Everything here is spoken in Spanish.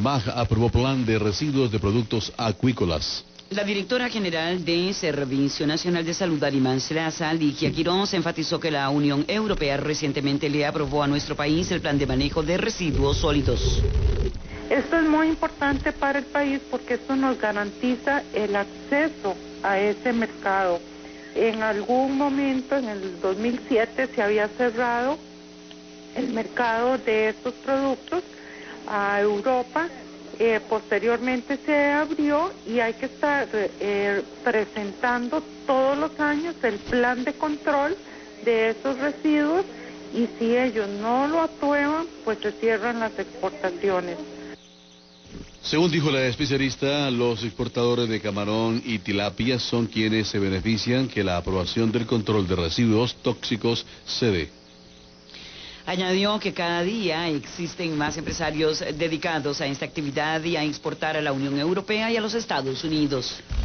SERMAG aprobó plan de residuos de productos acuícolas. La directora general de Servicio Nacional de Salud, Arimán Slaza, Ligia Quiroz, enfatizó que la Unión Europea recientemente le aprobó a nuestro país el plan de manejo de residuos sólidos. Esto es muy importante para el país porque esto nos garantiza el acceso a ese mercado. En algún momento, en el 2007, se había cerrado el mercado de estos productos a Europa. Posteriormente se abrió y hay que estar presentando todos los años el plan de control de esos residuos, y si ellos no lo aprueban, pues se cierran las exportaciones. Según dijo la especialista, los exportadores de camarón y tilapia son quienes se benefician que la aprobación del control de residuos tóxicos se dé. Añadió que cada día existen más empresarios dedicados a esta actividad y a exportar a la Unión Europea y a los Estados Unidos.